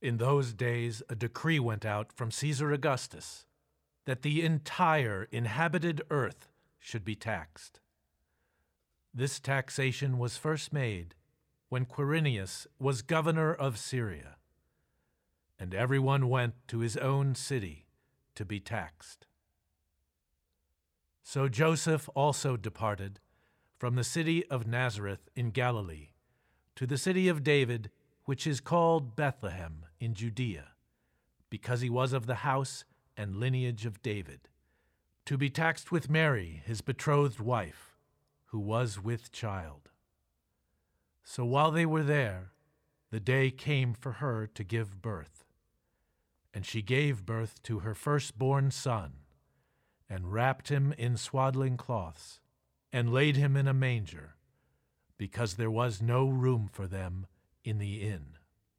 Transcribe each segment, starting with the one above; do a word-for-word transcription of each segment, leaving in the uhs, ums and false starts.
In those days, a decree went out from Caesar Augustus that the entire inhabited earth should be taxed. This taxation was first made when Quirinius was governor of Syria, and everyone went to his own city to be taxed. So Joseph also departed from the city of Nazareth in Galilee to the city of David, which is called Bethlehem in Judea, because he was of the house and lineage of David, to be taxed with Mary, his betrothed wife, who was with child. So while they were there, the day came for her to give birth. And she gave birth to her firstborn son, and wrapped him in swaddling cloths, and laid him in a manger, because there was no room for them in the inn.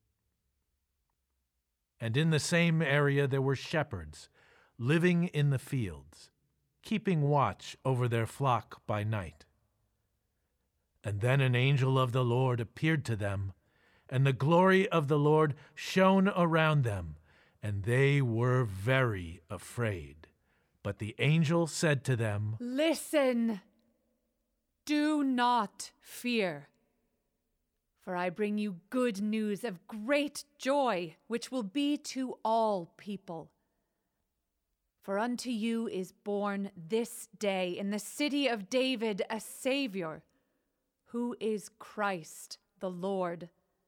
And in the same area there were shepherds living in the fields, keeping watch over their flock by night. And then an angel of the Lord appeared to them, and the glory of the Lord shone around them, and they were very afraid. But the angel said to them, "Listen, do not fear. For I bring you good news of great joy, which will be to all people. For unto you is born this day in the city of David a Savior, who is Christ the Lord.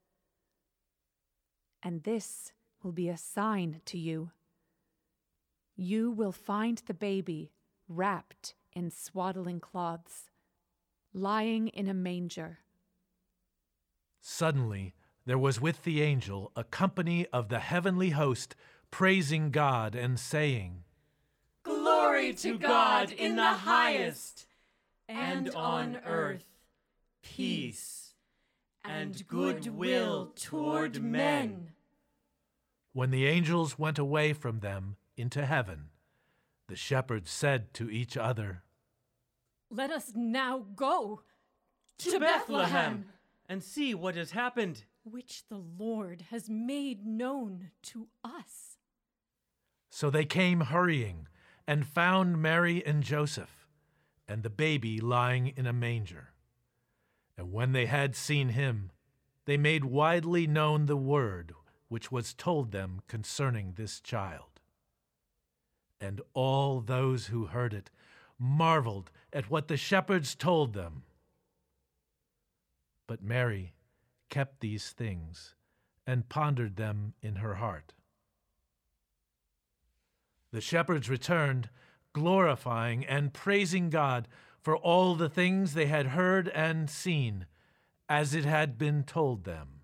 And this will be a sign to you. You will find the baby wrapped in swaddling cloths, lying in a manger." Suddenly there was with the angel a company of the heavenly host, praising God and saying, "Glory to God in the highest, and on earth peace and goodwill toward men." When the angels went away from them into heaven, the shepherds said to each other, "Let us now go To Bethlehem and see what has happened, which the Lord has made known to us." So they came hurrying and found Mary and Joseph, and the baby lying in a manger. And when they had seen him, they made widely known the word which was told them concerning this child. And all those who heard it marveled at what the shepherds told them. But Mary kept these things and pondered them in her heart. The shepherds returned, glorifying and praising God for all the things they had heard and seen, as it had been told them.